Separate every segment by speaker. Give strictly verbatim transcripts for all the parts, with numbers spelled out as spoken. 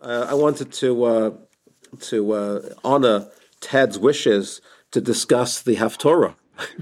Speaker 1: Uh, I wanted to uh, to uh, honor Ted's wishes to discuss the Haftorah.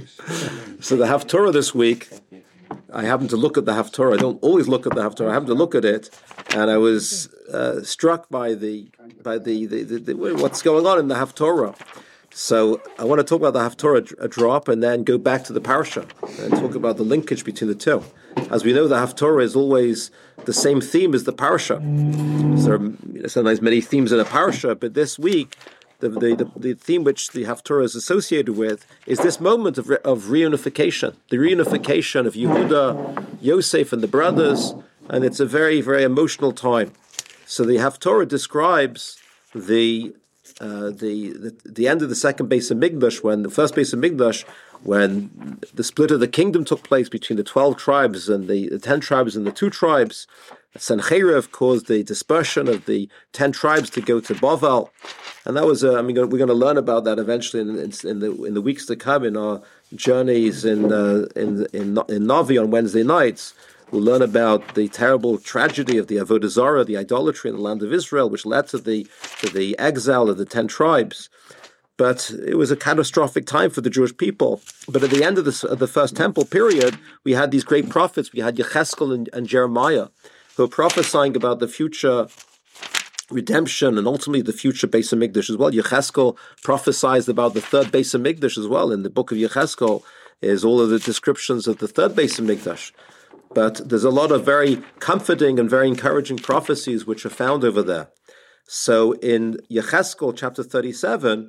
Speaker 1: So the Haftorah this week, I happened to look at the Haftorah. I don't always look at the Haftorah. I happened to look at it, and I was uh, struck by the by the, the, the, the what's going on in the Haftorah. So I want to talk about the Haftorah a drop, and then go back to the Parsha and talk about the linkage between the two. As we know, the Haftorah is always the same theme as the Parsha. So there are sometimes many themes in a Parsha, but this week, the, the, the, the theme which the Haftorah is associated with is this moment of, re, of reunification, the reunification of Yehuda, Yosef, and the brothers, and it's a very, very emotional time. So the Haftorah describes the uh, the, the the end of the second Beis Hamikdash, when the first Beis Hamikdash, when the split of the kingdom took place between the twelve tribes and the, the ten tribes and the two tribes. Sennacherib caused the dispersion of the ten tribes to go to Bavel, and that was. Uh, I mean, we're going to learn about that eventually in, in, in the in the weeks to come in our journeys in uh, in in in Navi on Wednesday nights. We'll learn about the terrible tragedy of the Avodah Zarah, the idolatry in the land of Israel, which led to the to the exile of the ten tribes. But it was a catastrophic time for the Jewish people. But at the end of the, of the first temple period, we had these great prophets. We had Yecheskel and, and Jeremiah, who are prophesying about the future redemption and ultimately the future Beis Hamikdash as well. Yecheskel prophesied about the third Beis Hamikdash as well. In the book of Yecheskel is all of the descriptions of the third Beis Hamikdash. But there's a lot of very comforting and very encouraging prophecies which are found over there. So in Yecheskel chapter thirty-seven,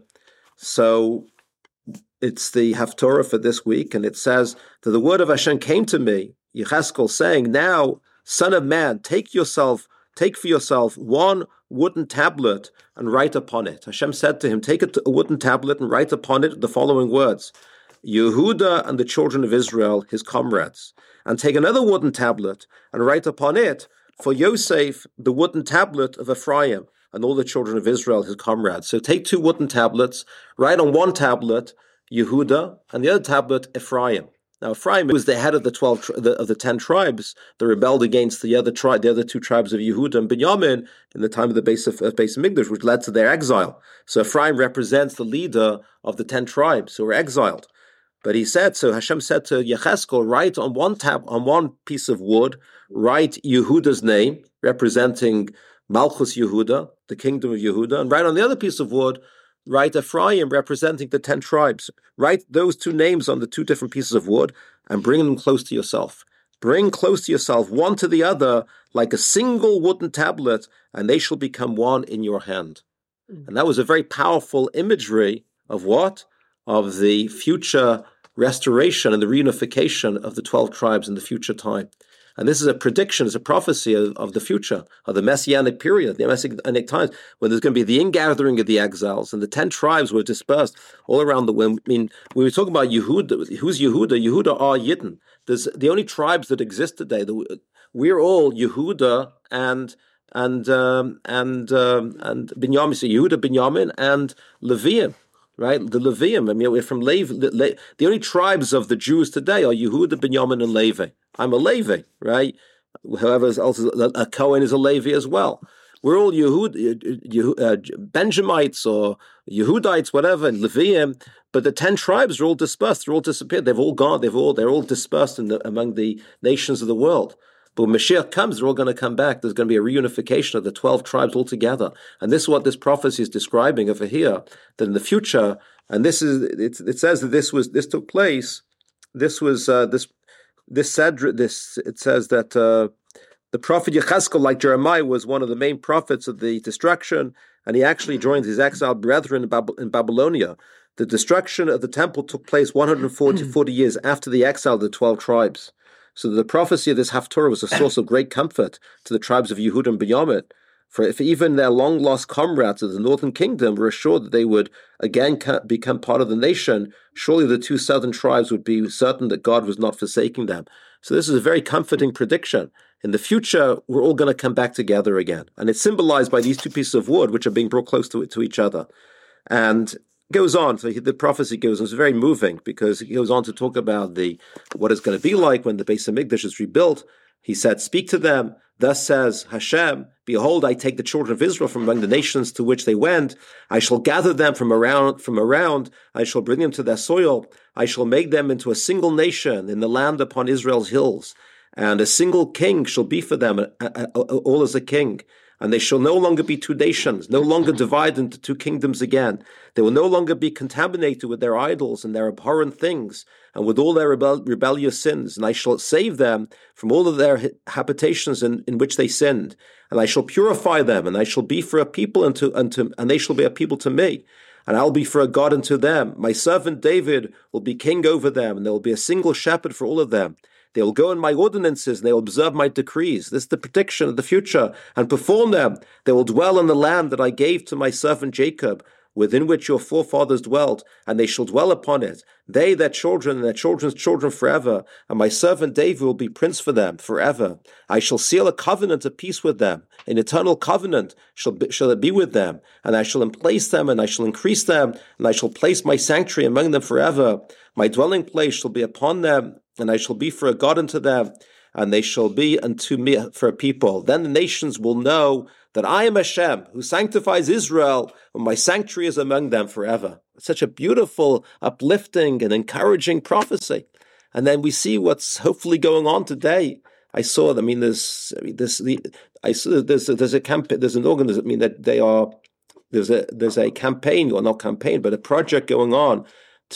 Speaker 1: so it's the Haftorah for this week, and it says that the word of Hashem came to me, Yecheskel, saying, "Now, son of man, take yourself, take for yourself one wooden tablet and write upon it." Hashem said to him, "Take a, a wooden tablet and write upon it the following words: Yehuda and the children of Israel, his comrades. And take another wooden tablet and write upon it, for Yosef, the wooden tablet of Ephraim, and all the children of Israel, his comrades." So take two wooden tablets, write on one tablet Yehuda, and the other tablet Ephraim. Now Ephraim was the head of the twelve of the, of the ten tribes that rebelled against the other tri- the other two tribes of Yehuda and Binyamin in the time of the Beis of, of Beis Hamikdash, which led to their exile. So Ephraim represents the leader of the ten tribes who were exiled. But he said, so Hashem said to Yecheskel, write on one tab, on one piece of wood, write Yehuda's name, representing Malchus Yehuda, the kingdom of Yehuda, and write on the other piece of wood, write Ephraim, representing the ten tribes. Write those two names on the two different pieces of wood and bring them close to yourself. Bring close to yourself, one to the other, like a single wooden tablet, and they shall become one in your hand. And that was a very powerful imagery of what? Of the future restoration and the reunification of the twelve tribes in the future time. And this is a prediction, it's a prophecy of, of the future, of the Messianic period, the Messianic times, when there's going to be the ingathering of the exiles, and the ten tribes were dispersed all around the world. I mean, when we talk about Yehuda, who's Yehuda? Yehuda are Yidden. There's the only tribes that exist today. The, we're all Yehuda and and um, and um, and Binyamin, so Yehuda, Binyamin, and Leviim. Right, the Levium. I mean, we're from Levi. Le, the only tribes of the Jews today are Yehuda, Binyamin, and Levi. I'm a Levi, right? However, also a Cohen is a Levi as well. We're all Yehud, Yehud, uh, Benjamites or Yehudites, whatever, and Levium. But the ten tribes are all dispersed. They're all disappeared. They've all gone. They've all. They're all dispersed in the, among the nations of the world. But when Mashiach comes, they're all going to come back. There's going to be a reunification of the twelve tribes altogether. And this is what this prophecy is describing over here, that in the future, and this is, it, it says that this was, this took place, this was, uh, this, this said, this, it says that uh, the prophet Yecheskel, like Jeremiah, was one of the main prophets of the destruction, and he actually joined his exiled brethren in, Bab- in Babylonia. The destruction of the temple took place one hundred forty years after the exile of the twelve tribes. So the prophecy of this Haftorah was a source of great comfort to the tribes of Yehuda and Binyamin. For if even their long-lost comrades of the northern kingdom were assured that they would again become part of the nation, surely the two southern tribes would be certain that God was not forsaking them. So this is a very comforting prediction. In the future, we're all going to come back together again. And it's symbolized by these two pieces of wood, which are being brought close to, to each other. And goes on, so the prophecy goes on. It's very moving because he goes on to talk about the what it's going to be like when the Beis Hamikdash is rebuilt. He said, speak to them. Thus says Hashem, behold, I take the children of Israel from among the nations to which they went. I shall gather them from around, from around. I shall bring them to their soil. I shall make them into a single nation in the land upon Israel's hills. And a single king shall be for them, all as a king. And they shall no longer be two nations, no longer divide into two kingdoms again. They will no longer be contaminated with their idols and their abhorrent things, and with all their rebel- rebellious sins. And I shall save them from all of their habitations in, in which they sinned. And I shall purify them, and I shall be for a people unto, unto, and they shall be a people to me. And I'll be for a God unto them. My servant David will be king over them, and there will be a single shepherd for all of them. They will go in my ordinances, and they will observe my decrees. This is the prediction of the future, and perform them. They will dwell in the land that I gave to my servant Jacob, within which your forefathers dwelt, and they shall dwell upon it. They, their children, and their children's children forever, and my servant David will be prince for them forever. I shall seal a covenant of peace with them. An eternal covenant shall, be, shall it be with them, and I shall emplace them, and I shall increase them, and I shall place my sanctuary among them forever. My dwelling place shall be upon them, and I shall be for a God unto them, and they shall be unto me for a people. Then the nations will know that I am Hashem, who sanctifies Israel, and my sanctuary is among them forever. It's such a beautiful, uplifting, and encouraging prophecy. And then we see what's hopefully going on today. I saw, I mean, there's, I mean, this, the, I saw, there's, there's a campaign, there's an organ, I mean, that they are, there's a, there's a campaign, or not campaign, but a project going on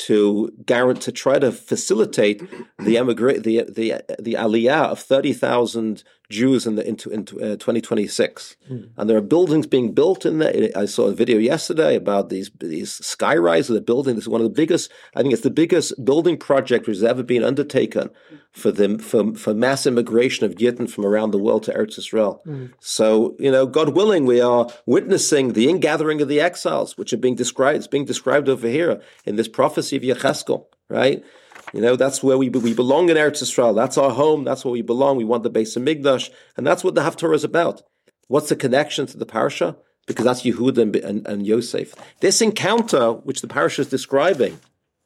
Speaker 1: to guarantee, to try to facilitate the emigra- the the the aliyah of thirty thousand Jews in the into into uh, twenty twenty-six, mm. And there are buildings being built in there. I saw a video yesterday about these these sky rises. The building. This is one of the biggest. I think it's the biggest building project which has ever been undertaken for them for for mass immigration of Yidden from around the world to Eretz Yisrael. Mm. So you know, God willing, we are witnessing the ingathering of the exiles, which are being described. It's being described over here in this prophecy of Yecheskel, right? You know, that's where we we belong in Eretz Yisrael. That's our home. That's where we belong. We want the Beis Hamikdash, and that's what the Haftorah is about. What's the connection to the parasha? Because that's Yehuda and, and, and Yosef. This encounter, which the parasha is describing,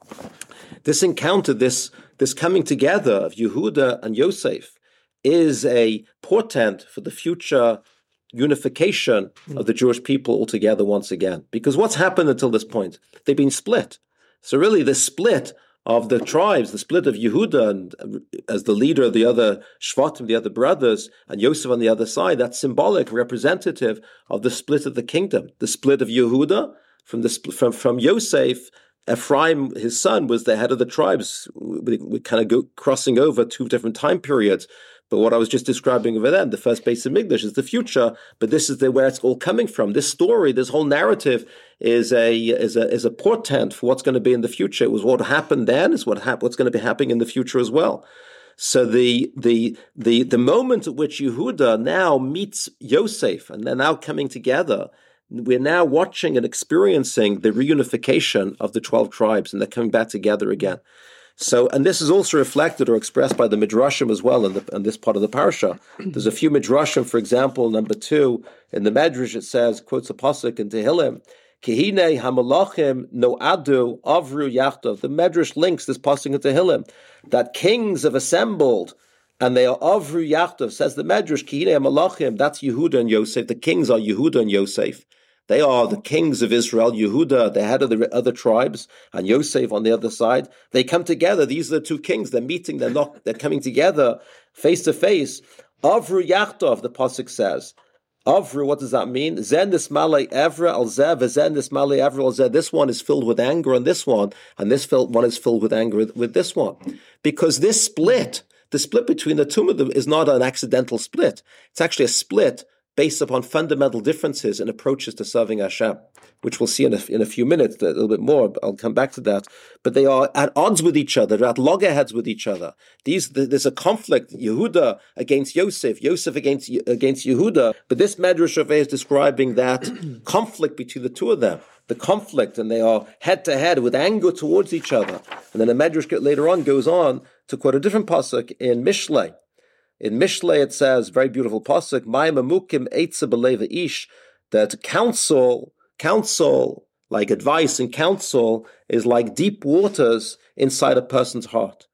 Speaker 1: this encounter, this this coming together of Yehuda and Yosef, is a portent for the future unification of the Jewish people altogether once again. Because what's happened until this point? They've been split. So really, the split of the tribes, the split of Yehuda and as the leader of the other Shvatim, the other brothers, and Yosef on the other side, that's symbolic, representative of the split of the kingdom. The split of Yehuda from the from from Yosef. Ephraim, his son, was the head of the tribes. We, we kind of go crossing over two different time periods. But what I was just describing over then, the first Beis Hamikdash is the future, but this is the, where it's all coming from. This story, this whole narrative is a is a is a portent for what's going to be in the future. It was what happened then, is what hap- what's going to be happening in the future as well. So the the the the moment at which Yehuda now meets Yosef, and they're now coming together, we're now watching and experiencing the reunification of the twelve tribes, and they're coming back together again. So, and this is also reflected or expressed by the Midrashim as well in, the, in this part of the parasha. There's a few Midrashim, for example, number two, in the Medrash it says, quotes a pasuk in Tehillim, Kihine hamalachim noadu avru yachdav. The Medrash links this pasuk in Tehillim, that kings have assembled, and they are avru yachdav, says the Medrash, Kihine hamalachim, that's Yehuda and Yosef. The kings are Yehuda and Yosef. They are the kings of Israel, Yehuda, the head of the other tribes, and Yosef on the other side. They come together. These are the two kings. They're meeting. They're not. They're coming together, face to face. Avru Yachtov, the pasuk says. Avru, what does that mean? Zen nismalei evra al zeh, v'zen nismalei evra al zeh. This one is filled with anger on this one, and this one is filled with anger with, with this one, because this split, the split between the two of them, is not an accidental split. It's actually a split based upon fundamental differences in approaches to serving Hashem, which we'll see in a, in a few minutes, a little bit more. I'll come back to that. But they are at odds with each other, they're at loggerheads with each other. These, there's a conflict, Yehuda against Yosef, Yosef against against Yehuda. But this Medrash of is describing that conflict between the two of them, the conflict, and they are head to head with anger towards each other. And then the Medrash later on goes on to quote a different pasuk in Mishlei. In Mishlei it says, very beautiful pasuk, Ma'im amukim eitza b'leva ish, that counsel, counsel, like advice and counsel, is like deep waters inside a person's heart.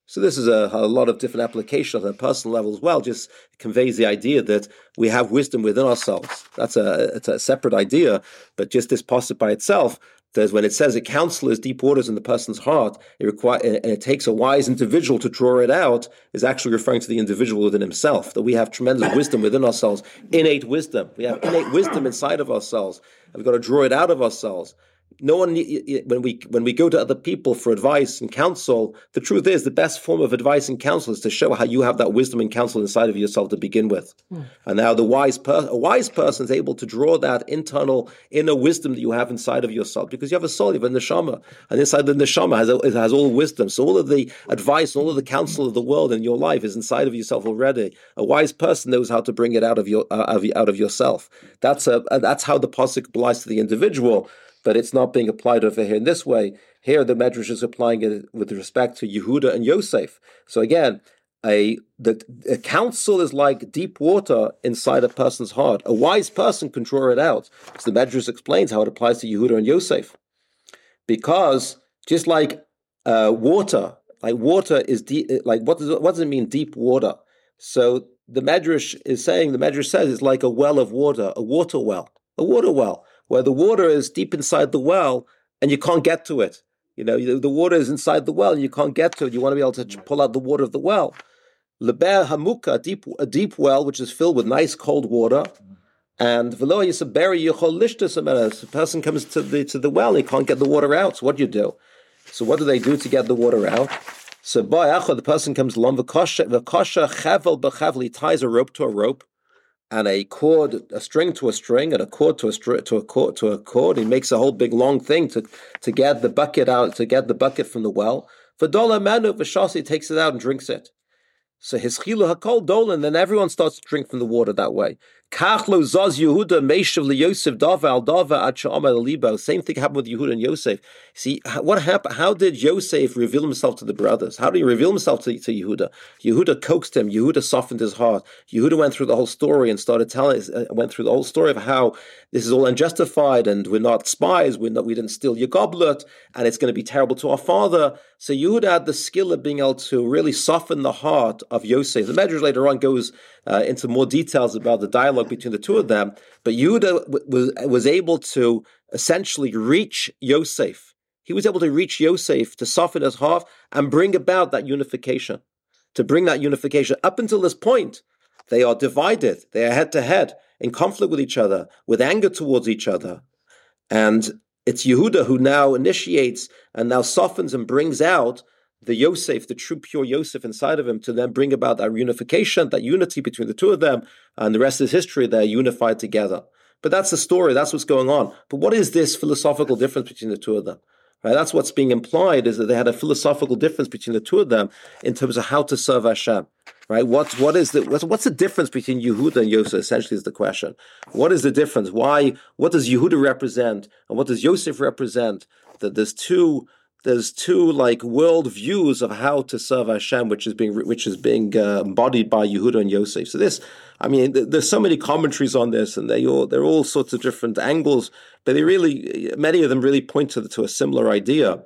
Speaker 1: So this is a, a lot of different applications on a personal level as well. Just conveys the idea that we have wisdom within ourselves. That's a, it's a separate idea, but just this posture by itself, there's when it says a counsel is deep waters in the person's heart, it require, and it takes a wise individual to draw it out, is actually referring to the individual within himself, that we have tremendous wisdom within ourselves, innate wisdom. We have innate wisdom inside of ourselves, and we've got to draw it out of ourselves. No one, when we when we go to other people for advice and counsel, the truth is the best form of advice and counsel is to show how you have that wisdom and counsel inside of yourself to begin with. Mm. And now the wise per- a wise person is able to draw that internal inner wisdom that you have inside of yourself, because you have a soul, you have a neshama, and inside the neshama has, it has all wisdom. So all of the advice, all of the counsel of the world in your life is inside of yourself already. A wise person knows how to bring it out of your uh, out, of, out of yourself. That's a that's how the pasuk applies to the individual. But it's not being applied over here in this way. Here, the Medrash is applying it with respect to Yehuda and Yosef. So again, a the a counsel is like deep water inside a person's heart. A wise person can draw it out. So the Medrash explains how it applies to Yehuda and Yosef. Because just like uh, water, like water is deep. Like what does it, what does it mean? Deep water. So the Medrash is saying the Medrash says it's like a well of water, a water well, a water well, where the water is deep inside the well and you can't get to it. You know, the water is inside the well and you can't get to it. You want to be able to pull out the water of the well. Leber hamuka, a deep, a deep well which is filled with nice cold water. And v'lo yisaberi yichol lishtas amenas. A person comes to the to the well and he can't get the water out. So what do you do? So what do they do to get the water out? So ba'acha, the person comes along, v'kosha chavel b'chavel, he ties a rope to a rope, and a cord, a string to a string, and a cord to a str- to a cord to a cord. He makes a whole big long thing to, to get the bucket out, to get the bucket from the well. V'dola manu v'shasi, takes it out and drinks it. So his chilu hakol dolan, then everyone starts to drink from the water that way. Kachlo zaz Yehuda meishav liYosef dava al dava ad she'amar libo. Same thing happened with Yehuda and Yosef. See what happened? How did Yosef reveal himself to the brothers? How did he reveal himself to, to Yehuda? Yehuda coaxed him. Yehuda softened his heart. Yehuda went through the whole story and started telling. Uh, went through the whole story of how this is all unjustified and we're not spies. We're not. We didn't steal your goblet, and it's going to be terrible to our father. So Yehuda had the skill of being able to really soften the heart of Yosef. The Medrash later on goes uh, into more details about the dialogue between the two of them, but Yehuda w- was, was able to essentially reach Yosef. He was able to reach Yosef to soften his heart and bring about that unification. To bring that unification. Up until this point, they are divided. They are head to head, in conflict with each other, with anger towards each other. And it's Yehuda who now initiates and now softens and brings out the Yosef, the true pure Yosef inside of him, to then bring about that unification, that unity between the two of them, and the rest is history. They're unified together. But that's the story. That's what's going on. But what is this philosophical difference between the two of them? Right? That's what's being implied, is that they had a philosophical difference between the two of them in terms of how to serve Hashem. Right? What what is the what's, what's the difference between Yehuda and Yosef? Essentially, is the question. What is the difference? Why? What does Yehuda represent, and what does Yosef represent? That there's two. There's two like world views of how to serve Hashem, which is being which is being uh, embodied by Yehuda and Yosef. So this, I mean, th- there's so many commentaries on this, and they all they're all sorts of different angles, but they really, many of them really point to, to a similar idea.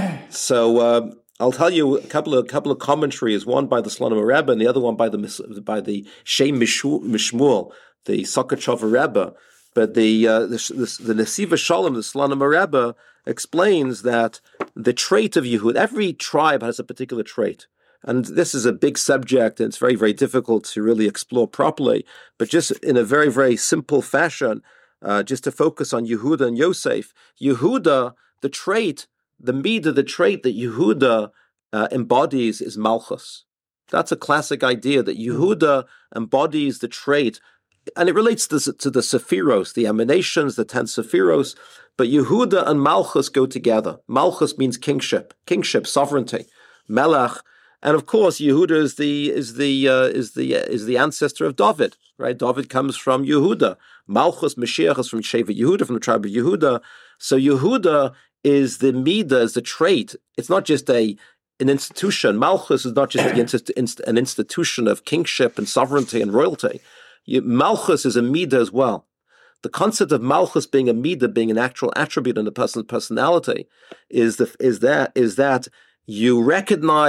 Speaker 1: So uh, I'll tell you a couple of a couple of commentaries, one by the Slonim Rebbe and the other one by the by the Shem Mishmuel, the Sokachov Rebbe. But the uh, the, the, the Nesiva Shalom, the Slonim Rebbe, explains that the trait of Yehud, every tribe has a particular trait. And this is a big subject, and it's very, very difficult to really explore properly. But just in a very, very simple fashion, uh, just to focus on Yehuda and Yosef, Yehuda, the trait, the midah, the trait that Yehuda uh, embodies is Malchus. That's a classic idea, that Yehuda embodies the trait, and it relates to, to the Sephiros, the emanations, the ten Sephiros. But Yehuda and Malchus go together. Malchus means kingship, kingship, sovereignty, Melech, and of course Yehuda is the is the uh, is the uh, is the ancestor of David. Right? David comes from Yehuda. Malchus, Mashiach is from Sheva Yehuda, from the tribe of Yehuda. So Yehuda is the midah, is the trait. It's not just a an institution. Malchus is not just an institution of kingship and sovereignty and royalty. Malchus is a midah as well. The concept of Malchus being a midah, being an actual attribute in a person's personality, is the is that is that you recognize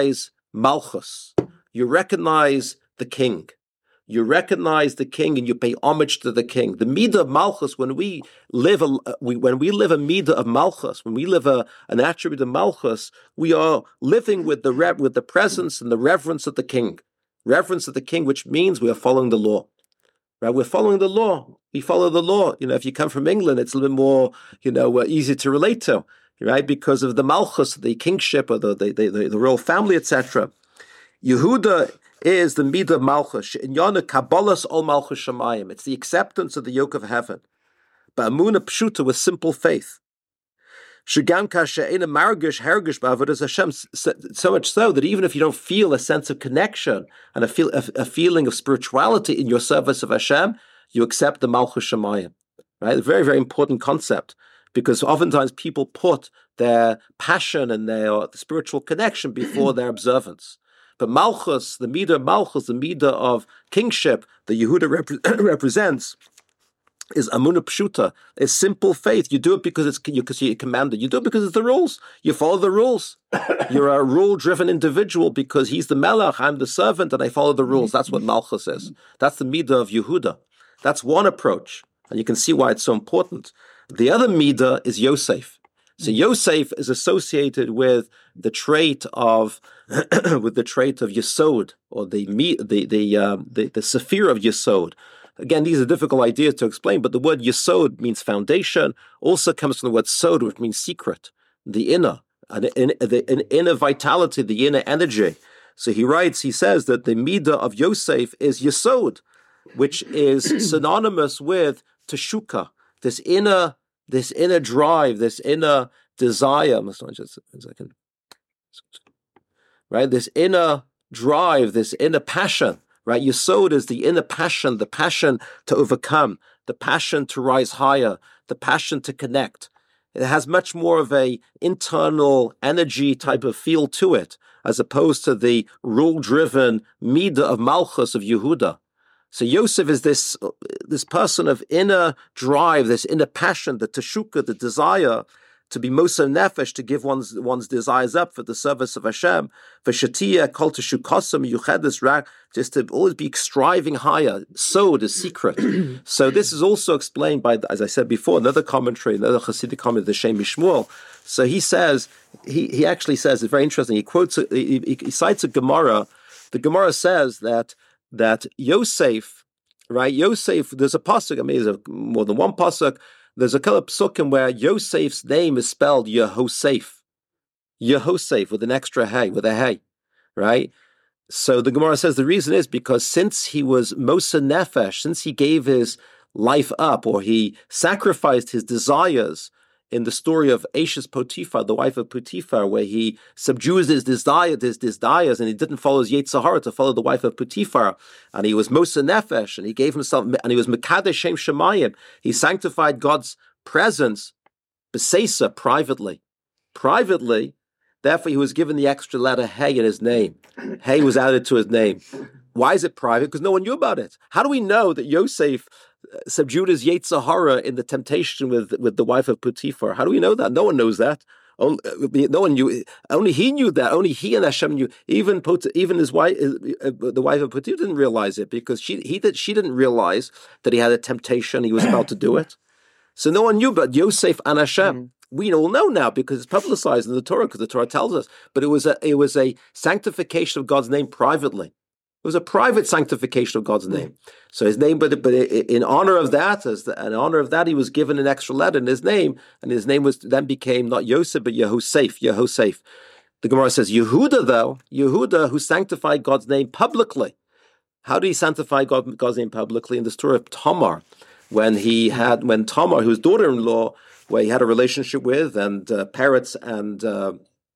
Speaker 1: Malchus. You recognize the king. You recognize the king and you pay homage to the king. The midah of Malchus, when we live a we, when we live a midah of Malchus, when we live a, an attribute of Malchus, we are living with the rev, with the presence and the reverence of the king. Reverence of the king, which means we are following the law. Right? We're following the law. We follow the law. You know, if you come from England, it's a little bit more, you know, uh, easy to relate to, right? Because of the Malchus, the kingship, or the the the, the, the royal family, et cetera. Yehuda is the midah of Malchus. In Yana Kabbalah's all Malchus Shemayim. It's the acceptance of the yoke of heaven. Ba'amuna pshuta with simple faith. Shagam kashe'ena margish hergish ba'avodas Hashem. So much so that even if you don't feel a sense of connection and a feel a, a feeling of spirituality in your service of Hashem, you accept the Malchus Shemayim. Right? A very very important concept, because oftentimes people put their passion and their spiritual connection before their observance. But Malchus, the midah of Malchus, the midah of kingship that Yehuda rep- represents, is Amunah Pshuta, is simple faith. You do it because it's because you're commanded. You do it because it's the rules. You follow the rules. You're a rule-driven individual because he's the melech, I'm the servant, and I follow the rules. That's what Malchus is. That's the midah of Yehuda. That's one approach, and you can see why it's so important. The other midah is Yosef. So Yosef is associated with the trait of with the trait of Yesod, or the the the uh, the, the sephir of Yesod. Again, these are difficult ideas to explain, but the word Yesod means foundation. Also comes from the word Sod, which means secret, the inner, an, an, the, an inner vitality, the inner energy. So he writes, he says that the midah of Yosef is Yesod, which is synonymous with Teshuka, this inner. This inner drive, this inner desire, just a second, right? This inner drive, this inner passion, right? Yesod is the inner passion, the passion to overcome, the passion to rise higher, the passion to connect. It has much more of a internal energy type of feel to it, as opposed to the rule-driven midah of Malchus of Yehuda. So Yosef is this this person of inner drive, this inner passion, the teshuka, the desire to be moser nefesh, to give one's one's desires up for the service of Hashem. For shatia, kol teshukasam yuchedes rak, just to always be striving higher. So the secret. So this is also explained by, as I said before, another commentary, another Hasidic commentary, the Shem Mishmuel. So he says, he he actually says, it's very interesting. He quotes, he, he, he cites a Gemara. The Gemara says that. That Yosef, right? Yosef, there's a pasuk. I mean, there's a, more than one pasuk. There's a couple of psukim where Yosef's name is spelled Yehosef, Yehosef with an extra hey, with a hey, right? So the Gemara says the reason is because since he was Moser Nefesh, since he gave his life up, or he sacrificed his desires. In the story of Ashes Potiphar, the wife of Potiphar, where he subdues his desire, his desires, and he didn't follow his Yetzer Hara to follow the wife of Potiphar, and he was Moser Nefesh, and he gave himself, and he was Mekadesh Shem Shemayim. He sanctified God's presence, B'seisa, privately, privately. Therefore, he was given the extra letter Hey in his name. Hey was added to his name. Why is it private? Because no one knew about it. How do we know that Yosef subdued his Yetzer Hara in the temptation with, with the wife of Potiphar? How do we know that? No one knows that. Only, no one knew. Only he knew that. Only he and Hashem knew. Even Pot, even his wife, the wife of Potiphar, didn't realize it, because she he did she didn't realize that he had a temptation. He was about to do it. So no one knew but Yosef and Hashem. Mm. We all know now because it's publicized in the Torah, because the Torah tells us. But it was a it was a sanctification of God's name privately. It was a private sanctification of God's name. So his name, but, but in honor of that, as the, in honor of that, he was given an extra letter in his name, and his name was then became not Yosef, but Yehosef, Yehosef. The Gemara says, Yehuda, though, Yehuda, who sanctified God's name publicly. How did he sanctify God, God's name publicly? In the story of Tamar, when he had, when Tamar, whose daughter-in-law, where he had a relationship with, and uh, parrots and uh,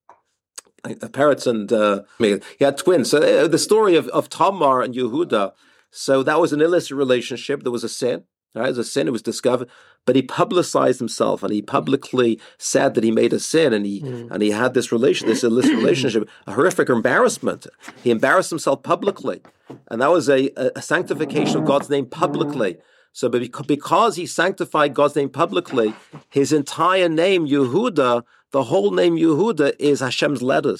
Speaker 1: parrots and uh, he had twins. So uh, the story of, of Tamar and Yehuda. So that was an illicit relationship. There was a sin. Right? It was a sin. It was discovered, but he publicized himself, and he publicly said that he made a sin, and he mm. and he had this relation, this illicit relationship, a horrific embarrassment. He embarrassed himself publicly, and that was a, a sanctification of God's name publicly. So, because he sanctified God's name publicly, his entire name Yehuda, the whole name Yehuda, is Hashem's letters.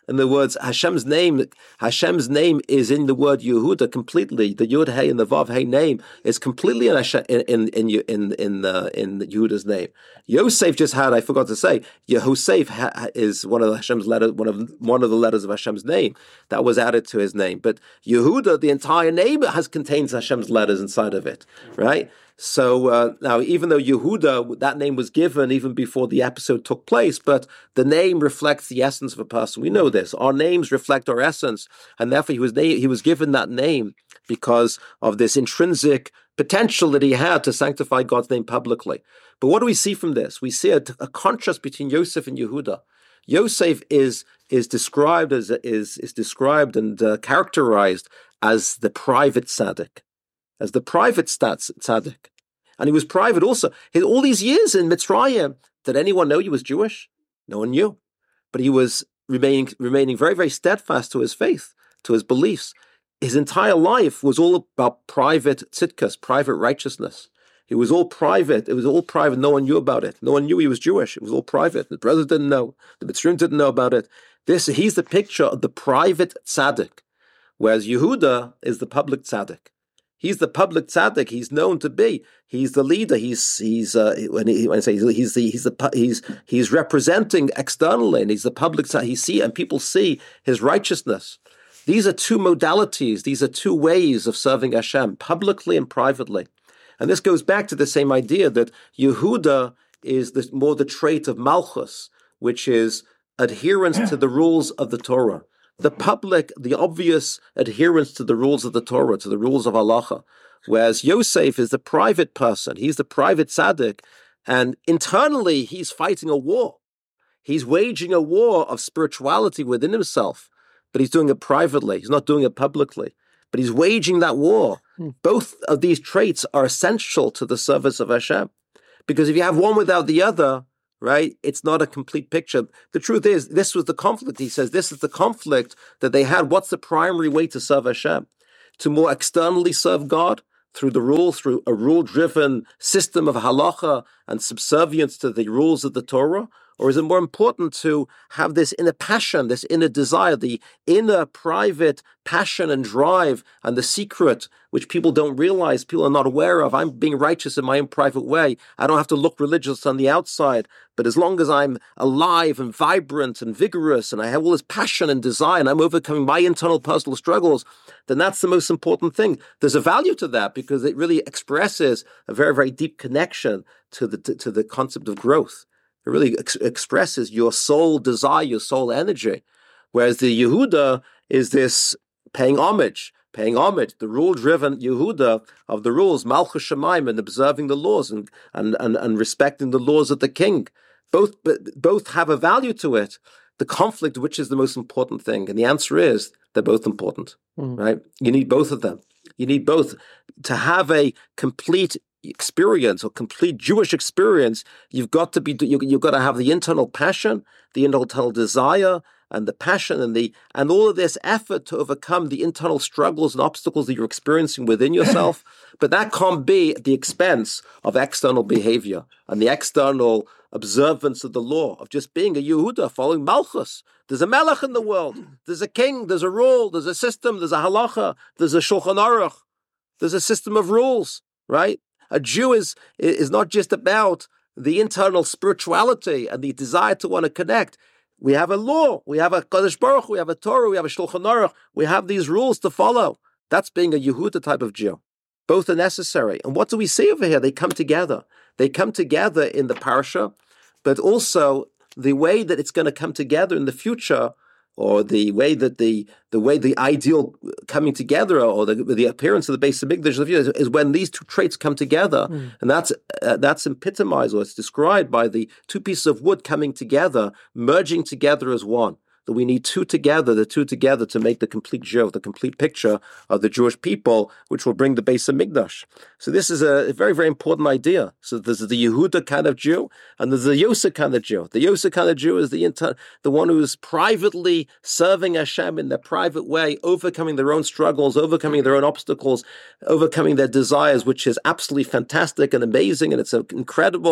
Speaker 1: In the words, Hashem's name, Hashem's name is in the word Yehuda completely. The Yud Hey and the Vav Hey name is completely in Hashem, in in in in in, uh, in Yehuda's name. Yosef just had, I forgot to say, Yehosef ha, is one of Hashem's letters, one of one of the letters of Hashem's name that was added to his name. But Yehuda, the entire name has contains Hashem's letters inside of it, right? So uh, now, even though Yehuda, that name was given even before the episode took place, but the name reflects the essence of a person. We know this. Our names reflect our essence, and therefore he was na- he was given that name because of this intrinsic potential that he had to sanctify God's name publicly. But what do we see from this? We see a, a contrast between Yosef and Yehuda. Yosef is is described as is is described and uh, characterized as the private tzaddik. As the private stats tzaddik. And he was private also. His, all these years in Mitzrayim, did anyone know he was Jewish? No one knew. But he was remaining remaining very, very steadfast to his faith, to his beliefs. His entire life was all about private tzidkas, private righteousness. It was all private. It was all private. No one knew about it. No one knew he was Jewish. It was all private. The brothers didn't know. The Mitzrayim didn't know about it. This, he's the picture of the private tzaddik, whereas Yehuda is the public tzaddik. He's the public tzaddik. He's known to be. He's the leader. He's he's uh, when, he, when I say he's, he's the he's the he's he's representing externally, and he's the public tzaddik. He see and people see his righteousness. These are two modalities. These are two ways of serving Hashem, publicly and privately. And this goes back to the same idea that Yehuda is the, more the trait of Malchus, which is adherence to the rules of the Torah. The public, the obvious adherence to the rules of the Torah, to the rules of halacha, whereas Yosef is the private person. He's the private tzaddik, and internally he's fighting a war. He's waging a war of spirituality within himself, but he's doing it privately. He's not doing it publicly, but he's waging that war. Hmm. Both of these traits are essential to the service of Hashem, because if you have one without the other, right, it's not a complete picture. The truth is, this was the conflict. He says this is the conflict that they had. What's the primary way to serve Hashem? To more externally serve God through the rules, through a rule-driven system of halacha and subservience to the rules of the Torah? Or is it more important to have this inner passion, this inner desire, the inner private passion and drive and the secret, which people don't realize, people are not aware of? I'm being righteous in my own private way. I don't have to look religious on the outside. But as long as I'm alive and vibrant and vigorous and I have all this passion and desire and I'm overcoming my internal personal struggles, then that's the most important thing. There's a value to that because it really expresses a very, very deep connection to the to, to the concept of growth. It really ex- expresses your soul desire, your soul energy. Whereas the Yehuda is this paying homage, paying homage, the rule-driven Yehuda of the rules, Malchus Shemaim, and observing the laws and, and, and, and respecting the laws of the king. Both, both have a value to it. The conflict, which is the most important thing? And the answer is they're both important, mm. right? You need both of them. You need both to have a complete experience or complete Jewish experience. You've got to be, you, you've got to have the internal passion, the internal desire, and the passion and the and all of this effort to overcome the internal struggles and obstacles that you're experiencing within yourself. But that can't be at the expense of external behavior and the external observance of the law, of just being a Yehuda, following Malchus. There's a Melech in the world. There's a king. There's a rule. There's a system. There's a halacha. There's a Shulchan Aruch. There's a system of rules, right? A Jew is is not just about the internal spirituality and the desire to want to connect. We have a law, we have a Kadosh Baruch, we have a Torah, we have a Shulchan Aruch, we have these rules to follow. That's being a Yehuda type of Jew. Both are necessary. And what do we see over here? They come together. They come together in the parsha, but also the way that it's going to come together in the future, or the way that the the way the ideal coming together, or the the appearance of the Beis Hamikdash is, is when these two traits come together, mm. and that's uh, that's epitomized, or it's described by the two pieces of wood coming together, merging together as one. That we need two together, the two together, to make the complete Jew, the complete picture of the Jewish people, which will bring the Beis Hamikdash. So this is a very, very important idea. So there's the Yehuda kind of Jew, and there's the Yosef kind of Jew. The Yosef kind of Jew is the inter- the one who is privately serving Hashem in their private way, overcoming their own struggles, overcoming their own obstacles, overcoming their desires, which is absolutely fantastic and amazing, and it's incredible.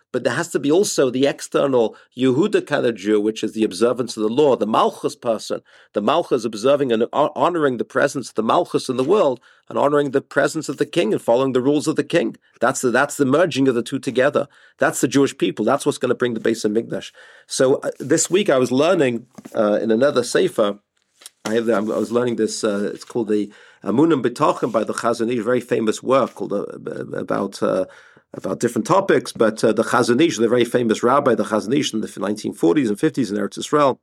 Speaker 1: but there has to be also the external Yehuda kind of Jew, which is the observance of the law, the Malchus person. The Malchus observing and honoring the presence of the Malchus in the world and honoring the presence of the king and following the rules of the king. That's the, that's the merging of the two together. That's the Jewish people. That's what's going to bring the Beis Hamikdash. So uh, this week I was learning uh, in another sefer, I, have the, I was learning this, uh, it's called the Amunim B'Tachim by the Chazon Ish, very famous work called uh, about uh, about different topics, but uh, the Chazon Ish, the very famous rabbi, the Chazon Ish in the nineteen forties and fifties in Eretz Yisrael,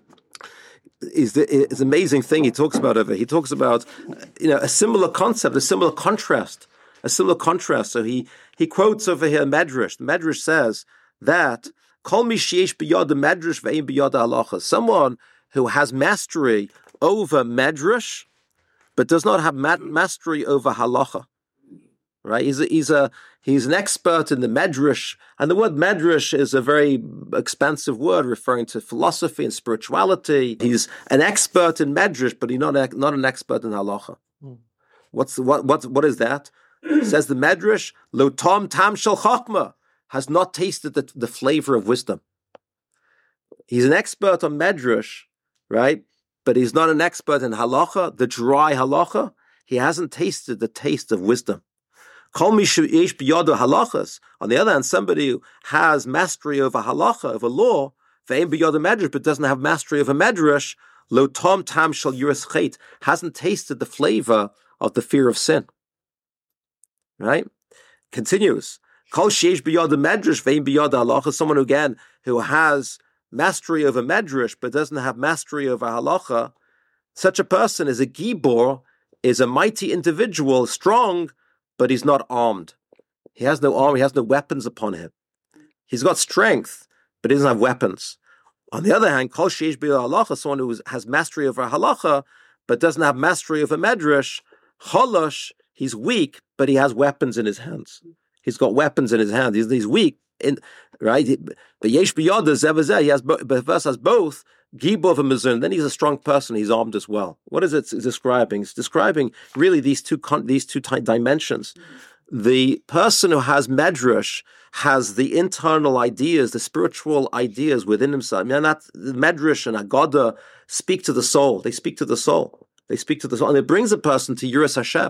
Speaker 1: is the is an amazing thing he talks about over. He talks about you know a similar concept, a similar contrast, a similar contrast. So he he quotes over here Medrash. The Medrash says that Kol mi sheyesh biyad Medrash ve'im biyad halacha. Someone who has mastery over Medrash, but does not have ma- mastery over halacha. Right? He's a, he's a he's an expert in the Medrash, and the word Medrash is a very expansive word referring to philosophy and spirituality. He's an expert in Medrash, but he's not a, not an expert in halacha. Hmm. What's the, what what what is that? Says the Medrash, Lo tom tam shel chachma, has not tasted the, the flavor of wisdom. He's an expert on Medrash, right? But he's not an expert in halacha, the dry halacha. He hasn't tasted the taste of wisdom. On the other hand, somebody who has mastery over halacha, over law, but doesn't have mastery over medrash, lo tom tam shel yiras chet, hasn't tasted the flavor of the fear of sin. Right? Continues. Kol sheish b'yad medrash ve'im b'yad halacha. Someone again who has mastery over medrash but doesn't have mastery over halacha. Such a person is a gibor, is a mighty individual, strong, but he's not armed. He has no arm. He has no weapons upon him. He's got strength, but he doesn't have weapons. On the other hand, kol sheish b'yad halacha, someone who has mastery over halacha but doesn't have mastery over medrash, cholosh, he's weak, but he has weapons in his hands. He's got weapons in his hands. He's, he's weak, in, right? But yesh b'yada zevazeh, he has, but verse has both gibor and mezun. Then he's a strong person. He's armed as well. What is it describing? It's describing really these two these two dimensions. The person who has medrash has the internal ideas, the spiritual ideas within himself. I mean, that medrash and agoda speak to the soul. They speak to the soul. They speak to the soul, and it brings a person to Yiras Hashem.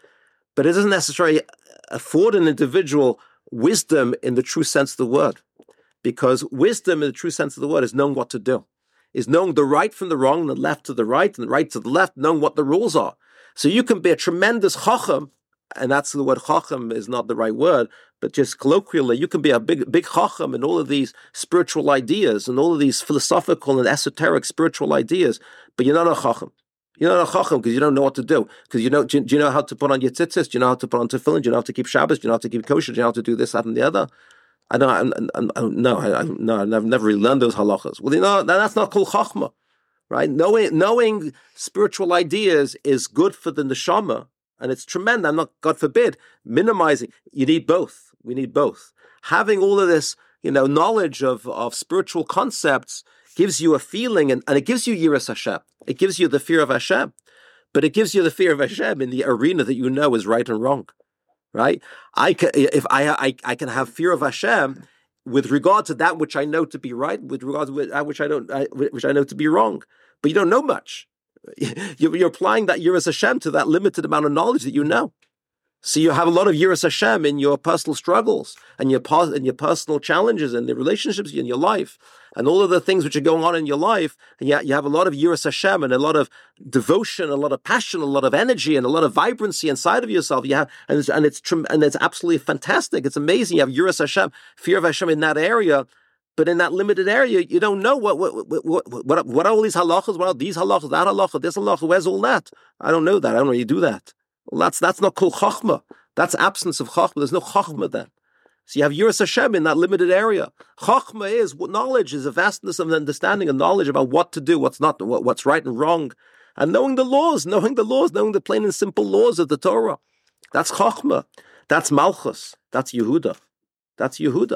Speaker 1: But it doesn't necessarily afford an individual wisdom in the true sense of the word, because wisdom in the true sense of the word is knowing what to do, is knowing the right from the wrong, the left to the right, and the right to the left, knowing what the rules are. So you can be a tremendous chacham, and that's the word chacham is not the right word, but just colloquially, you can be a big, big chacham in all of these spiritual ideas and all of these philosophical and esoteric spiritual ideas, but you're not a chacham. You're not a chacham because you don't know what to do. Because you know, do, do you know how to put on your tzitzis? Do you know how to put on tefillin? Do you know how to keep Shabbos? Do you know how to keep kosher? Do you know how to do this, that, and the other? I don't. I, I, I, no, I, I, no, I've never really learned those halachas. Well, you know, that's not called chachma, right? Knowing, knowing spiritual ideas is good for the neshama, and it's tremendous. I'm not, God forbid, minimizing. You need both. We need both. Having all of this, you know, knowledge of of spiritual concepts gives you a feeling, and, and it gives you Yiras Hashem. It gives you the fear of Hashem, but it gives you the fear of Hashem in the arena that you know is right and wrong, right? I can, if I, I I can have fear of Hashem with regard to that which I know to be right, with regard to that which I don't, I, which I know to be wrong, but you don't know much. You're, you're applying that Yiras Hashem to that limited amount of knowledge that you know. So you have a lot of Yiras Hashem in your personal struggles and your and your personal challenges and the relationships in your life and all of the things which are going on in your life. And yet you have a lot of Yiras Hashem and a lot of devotion, a lot of passion, a lot of energy, and a lot of vibrancy inside of yourself. You have, and it's and it's, and it's absolutely fantastic. It's amazing. You have Yiras Hashem, fear of Hashem in that area. But in that limited area, you don't know what what what what, what, what are all these halachas? What are these halachas? That halacha, this halacha? Where's all that? I don't know that. I don't really do that. Well, that's that's not called chachma. That's absence of chachma. There's no chachma then. So you have Yiras Hashem in that limited area. Chachma is what knowledge is, a vastness of understanding and knowledge about what to do, what's not, what, what's right and wrong, and knowing the laws, knowing the laws, knowing the plain and simple laws of the Torah. That's chachma. That's malchus. That's Yehuda. That's Yehuda.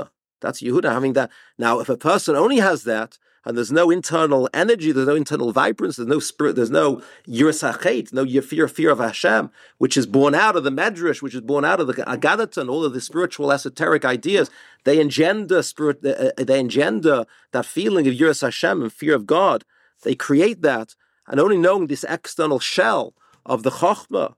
Speaker 1: That's Yehuda having that. Now, if a person only has that, and there's no internal energy, there's no internal vibrance, there's no spirit, there's no yiras hachet, no fear, fear of Hashem, which is born out of the Medrash, which is born out of the Agadah, and all of the spiritual esoteric ideas. They engender spirit, uh, they engender that feeling of yiras Hashem and fear of God. They create that, and only knowing this external shell of the Chochmah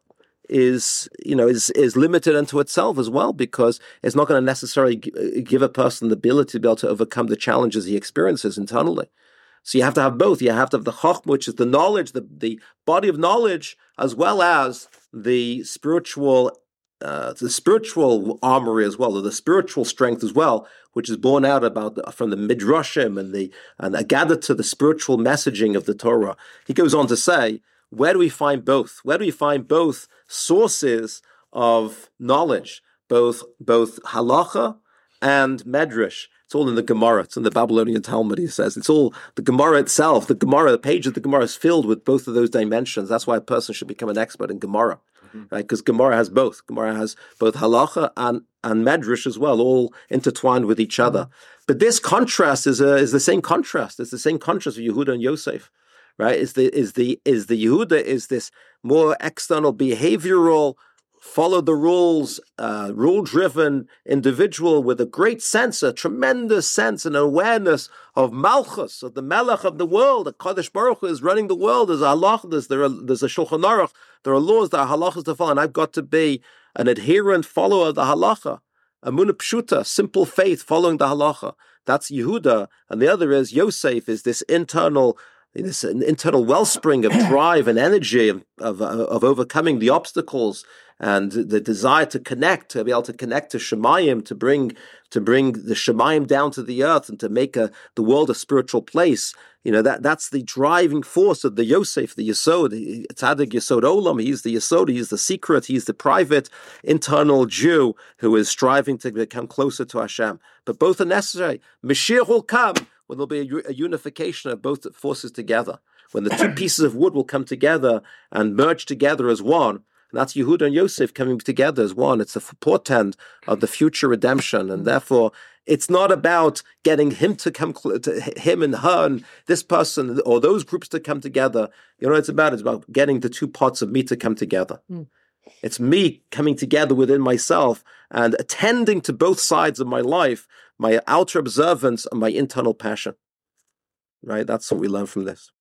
Speaker 1: is, you know, is is limited unto itself as well, because it's not going to necessarily g- give a person the ability to be able to overcome the challenges he experiences internally. So you have to have both. You have to have the Chochmah, which is the knowledge, the, the body of knowledge, as well as the spiritual, uh, the spiritual armory as well, or the spiritual strength as well, which is born out about the, from the Midrashim and the and Agadah to the spiritual messaging of the Torah. He goes on to say, where do we find both? Where do we find both sources of knowledge, both both halacha and medrash? It's all in the Gemara. It's in the Babylonian Talmud, he says. It's all the Gemara itself. The Gemara, the page of the Gemara is filled with both of those dimensions. That's why a person should become an expert in Gemara, mm-hmm. right? Because Gemara has both. Gemara has both halacha and, and medrash as well, all intertwined with each other. Mm-hmm. But this contrast is a, is the same contrast. It's the same contrast of Yehuda and Yosef. Right? Is the is the is the Yehuda is this more external behavioral, follow the rules, uh, rule-driven individual with a great sense, a tremendous sense and awareness of Malchus, of the Melech of the world. The Kadosh Baruch Hu is running the world. There's a halach, there's, there are, there's a Shulchan Aruch, there are laws, there are halachas to follow, and I've got to be an adherent follower of the halacha. Amunah Pshuta, simple faith, following the halacha. That's Yehuda, and the other is Yosef, is this internal this internal wellspring of drive and energy of, of, of overcoming the obstacles and the desire to connect, to be able to connect to Shemayim, to bring to bring the Shemayim down to the earth and to make a, the world a spiritual place. You know, that that's the driving force of the Yosef, the Yesod, Tzaddik Yesod Olam. He's the Yesod, he's the secret, he's the private internal Jew who is striving to become closer to Hashem. But both are necessary. Mashiach will come when there'll be a, a unification of both forces together, when the two pieces of wood will come together and merge together as one. And that's Yehuda and Yosef coming together as one. It's a portent of the future redemption. And therefore, it's not about getting him to come, to him and her and this person or those groups to come together. You know what it's about? It's about getting the two parts of me to come together. Mm. It's me coming together within myself and attending to both sides of my life, my outer observance and my internal passion. Right? That's what we learn from this.